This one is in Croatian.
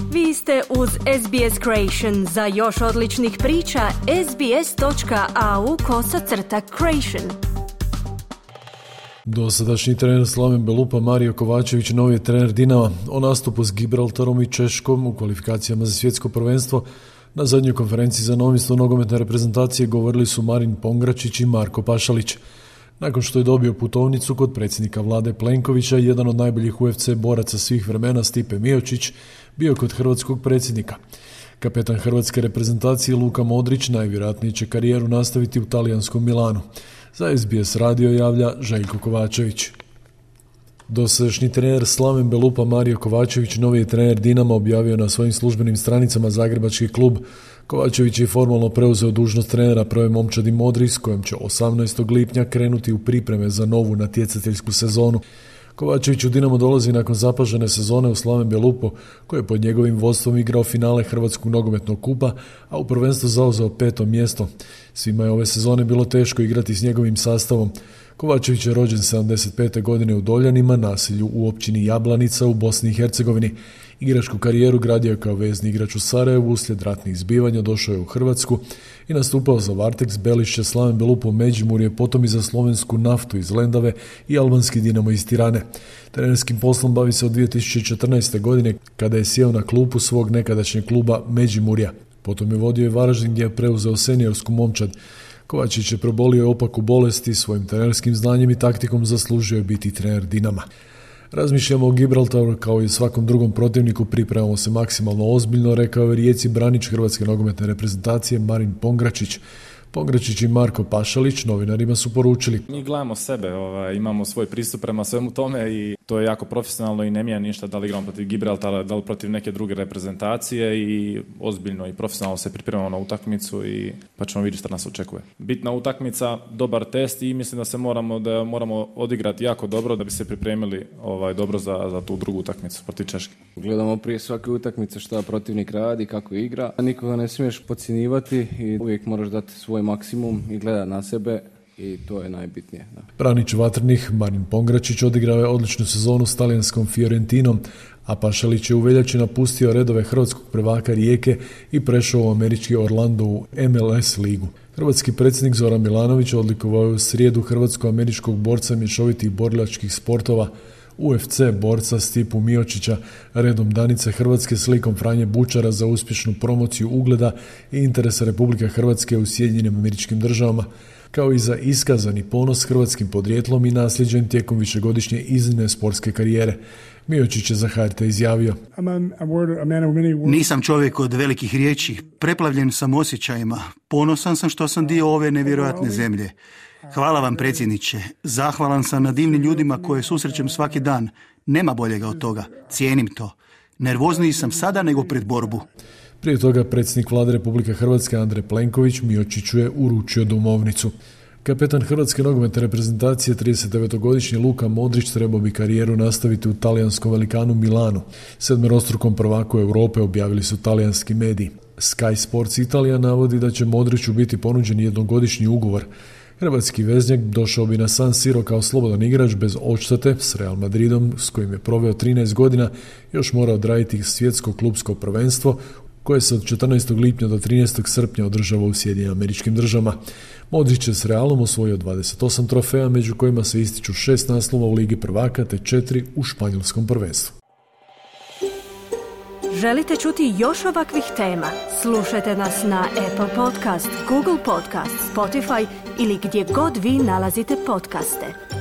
Vi ste uz SBS Creation. Za još odličnih priča, sbs.au/creation. Dosadašnji trener Slaven Belupa Mario Kovačević novi je trener Dinama. O nastupu s Gibraltarom i Češkom u kvalifikacijama za svjetsko prvenstvo na zadnjoj konferenciji za novinstvo nogometne reprezentacije govorili su Marin Pongračić i Marko Pašalić. Nakon što je dobio putovnicu kod predsjednika Vlade Plenkovića, jedan od najboljih UFC boraca svih vremena Stipe Miocić bio kod hrvatskog predsjednika. Kapetan hrvatske reprezentacije Luka Modrić najvjerojatnije će karijeru nastaviti u talijanskom Milanu. Za SBS radio javlja Željko Kovačević. Dosadašnji trener Slaven Belupa Mario Kovačević novi je trener Dinama objavio na svojim službenim stranicama zagrebački klub. Kovačević je formalno preuzeo dužnost trenera prve momčadi Modri s kojom će 18. lipnja krenuti u pripreme za novu natjecateljsku sezonu. Kovačević u Dinamo dolazi nakon zapažene sezone u Slaven Belupo, koji je pod njegovim vodstvom igrao finale Hrvatskog nogometnog kupa, a u prvenstvu zauzeo 5. mjesto. Svima je ove sezone bilo teško igrati s njegovim sastavom. Kovačević je rođen 75. godine u Doljanima, naselju u općini Jablanica u Bosni i Hercegovini. Igračku karijeru gradio je kao vezni igrač u Sarajevu, uslijed ratnih zbivanja došao je u Hrvatsku i nastupao za Varteks, Belišće, Slaven Belupo, Međimurje, potom i za Slovensku Naftu iz Lendave i albanski Dinamo iz Tirane. Trenerskim poslom bavi se od 2014. godine kada je sjeo na klupu svog nekadašnjeg kluba Međimurja. Potom je vodio i Varaždin gdje je preuzeo seniorsku momčad. Kovačić je prebolio opaku bolesti, svojim trenerskim znanjem i taktikom zaslužio je biti trener Dinama. Razmišljamo o Gibraltaru kao i svakom drugom protivniku, pripremamo se maksimalno ozbiljno, rekao je Rijeci branič hrvatske nogometne reprezentacije Marin Pongračić. Pongračić i Marko Pašalić novinarima su poručili: Mi gledamo sebe, imamo svoj pristup prema svemu tome i to je jako profesionalno i ne mijenja ništa da li igramo protiv Gibraltara, da li protiv neke druge reprezentacije i ozbiljno i profesionalno se pripremamo na utakmicu i pa ćemo vidjeti što nas očekuje. Bitna utakmica, dobar test i mislim da se moramo odigrati jako dobro da bi se pripremili dobro za tu drugu utakmicu protiv Češke. Gledamo prije svake utakmice šta protivnik radi, kako igra. Nikoga ne smiješ podcjenjivati i uvijek moraš dati svoj maksimum i gledati na sebe i to je najbitnije. Da. Branič vatrenih Marin Pongračić odigrao je odličnu sezonu s talijanskom Fiorentinom, a Pašalić je u veljači napustio redove hrvatskog prvaka Rijeke i prešao u američki Orlando u MLS ligu. Hrvatski predsjednik Zoran Milanović odlikovao je u srijedu hrvatsko-američkog borca mješovitih borilačkih sportova UFC borca Stipu Miocića, redom Danice Hrvatske slikom Franje Bučara za uspješnu promociju ugleda i interesa Republike Hrvatske u Sjedinjenim Američkim Državama, kao i za iskazani ponos hrvatskim podrijetlom i nasljeđen tijekom višegodišnje iznimne sportske karijere. Miocić je za HRT izjavio: Nisam čovjek od velikih riječi, preplavljen sam osjećajima, ponosan sam što sam dio ove nevjerojatne zemlje. Hvala vam, predsjedniče. Zahvalan sam na divnim ljudima koje susrećem svaki dan. Nema boljega od toga. Cijenim to. Nervozniji sam sada nego pred borbu. Prije toga predsjednik Vlade Republike Hrvatske Andrej Plenković Miociću je uručio domovnicu. Kapetan hrvatske nogometne reprezentacije 39-godišnji Luka Modrić trebao bi karijeru nastaviti u talijanskom velikanu Milanu. Sedmerostrukom prvaku Europe objavili su talijanski mediji. Sky Sports Italija navodi da će Modriću biti ponuđen jednogodišnji ugovor. Hrvatski veznjak došao bi na San Siro kao slobodan igrač bez odštete s Real Madridom, s kojim je proveo 13 godina, još mora odraditi svjetsko klubsko prvenstvo, koje se od 14. lipnja do 13. srpnja održava u Sjedinjenim Američkim Državama. Modrić je s Realom osvojio 28 trofeja, među kojima se ističu 6 naslova u Ligi prvaka te 4 u španjolskom prvenstvu. Želite čuti još ovakvih tema? Slušajte nas na Apple Podcast, Google Podcast, Spotify ili gdje god vi nalazite podcaste.